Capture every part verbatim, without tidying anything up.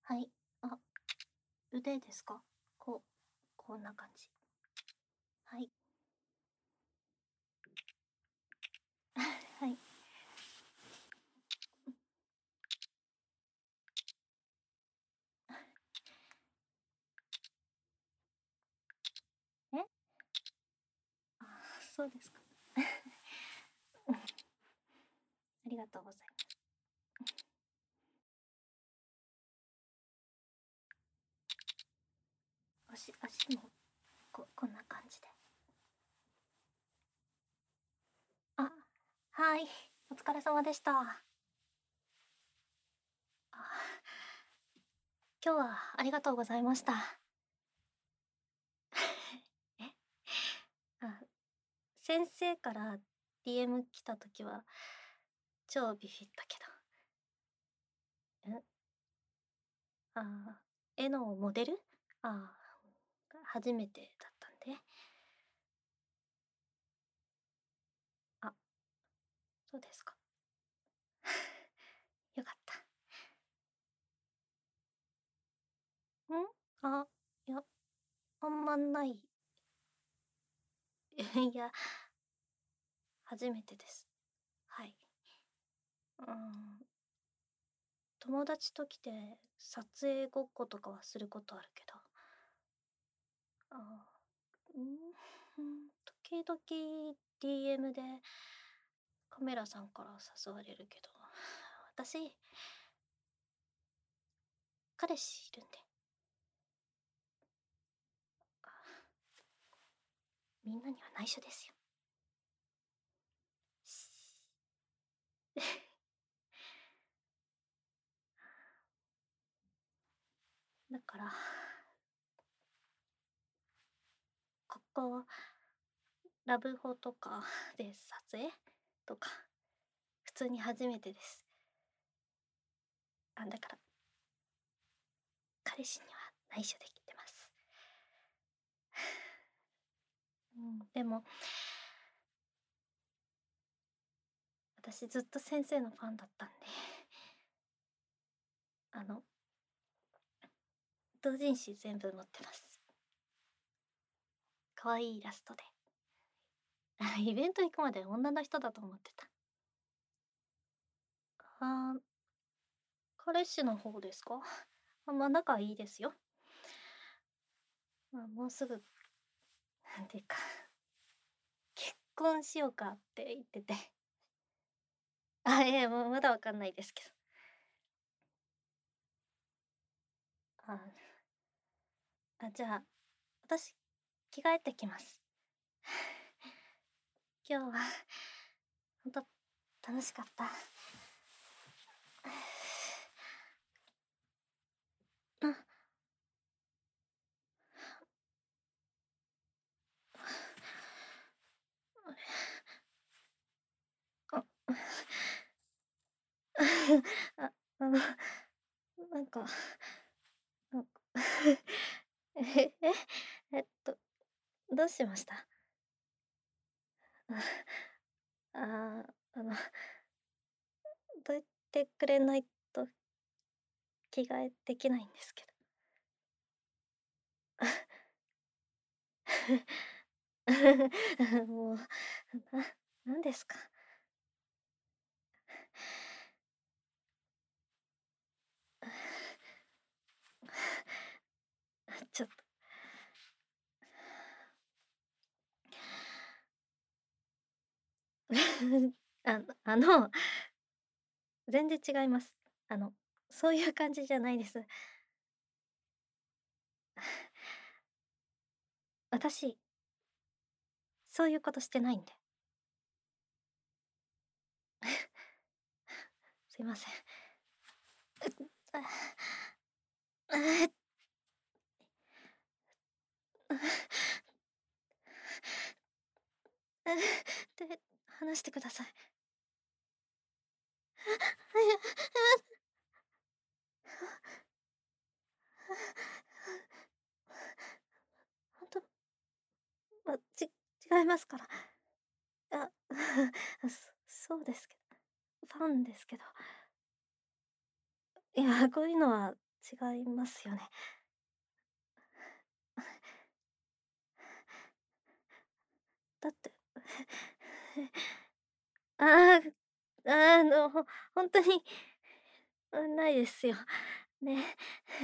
はい。あ、腕ですか？こう、こんな感じ。はい。はい。え？あ、そうですか。ありがとうございます。足足も、ここんな感じで。あ、はい。お疲れ様でした。あ、今日はありがとうございました。え？あ、先生から ディーエム 来た時は超ビビったけど。ん？ああ、絵のモデル？ああ、初めてだったんで。あ、そうですか。よかった。ん？あ、いや、あんまない。いや、初めてです。はい。うーん、友達と来て撮影ごっことかはすることあるけど、あー、うん、時々 ディーエム でカメラさんから誘われるけど、私、彼氏いるんで。みんなには内緒ですよ。だから、ここ、ラブホとかで撮影とか、普通に初めてです。あ、だから、彼氏には内緒できてます。うん、でも、私ずっと先生のファンだったんで、あの、同人誌全部持ってます。可愛いイラストで。イベント行くまで女の人だと思ってた。あー、彼氏の方ですか？あ、まあ仲いいですよ。まあ、もうすぐ、なんていうか、結婚しようかって言ってて。あ、いや、もうまだわかんないですけど。あ、あ、じゃあ、私、着替えてきます。今日は、ほんと、楽しかった。あ、あ、あ、あの、なんか、なんかえ、え、えっと、どうしました？ああ、あの、どいてくれないと着替えできないんですけど。もう、ななんですか？ちょっと。あのあの、全然違います。あの、そういう感じじゃないです。私、そういうことしてないんで。すいません。あ、あ、で、話してください。ほんと、あ、ち違いますから。あ、そそうですけど、ファンですけど。いや、こういうのは違いますよね。だって、ああ、あの、ほほんとに、あ、ないですよ。ね。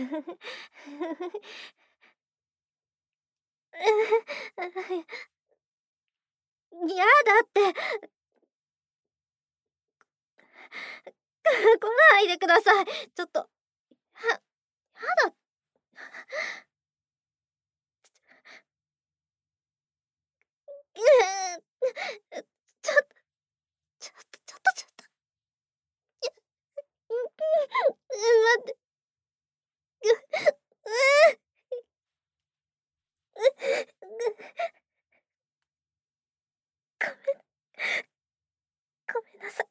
やだって。来ないでください。ちょっと。はやだ。ちょっとちょっとちょっとちょっとちょっと。いや、うん、うん、待って。う、う。う、ぐ。ごめん。ごめんなさい。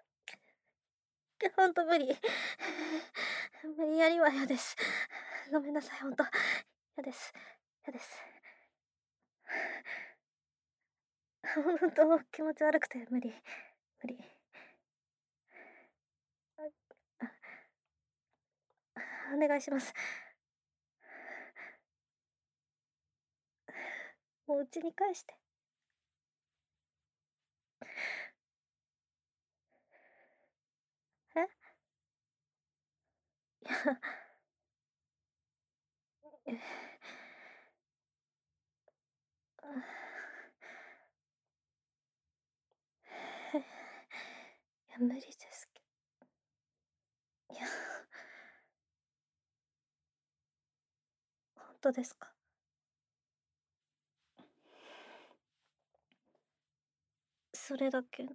ほんと無理。無理やりは嫌です。ごめんなさい、ほんと。嫌です。嫌です。ほんと気持ち悪くて無理。無理。あ、あ。お願いします。もう家に帰して。え？いや。え。あ。へ。いや、無理ですけいや。ほんとですか？それだけなら。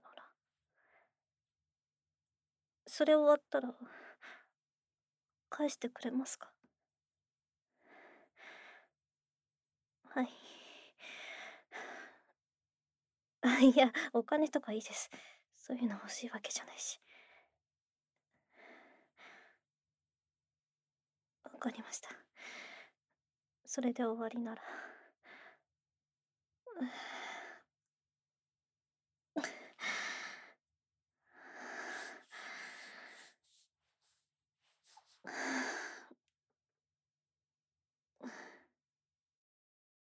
それ終わったら返してくれますか？はい。あ、いや、お金とかいいです。そういうの欲しいわけじゃないし。分かりました。それで終わりなら。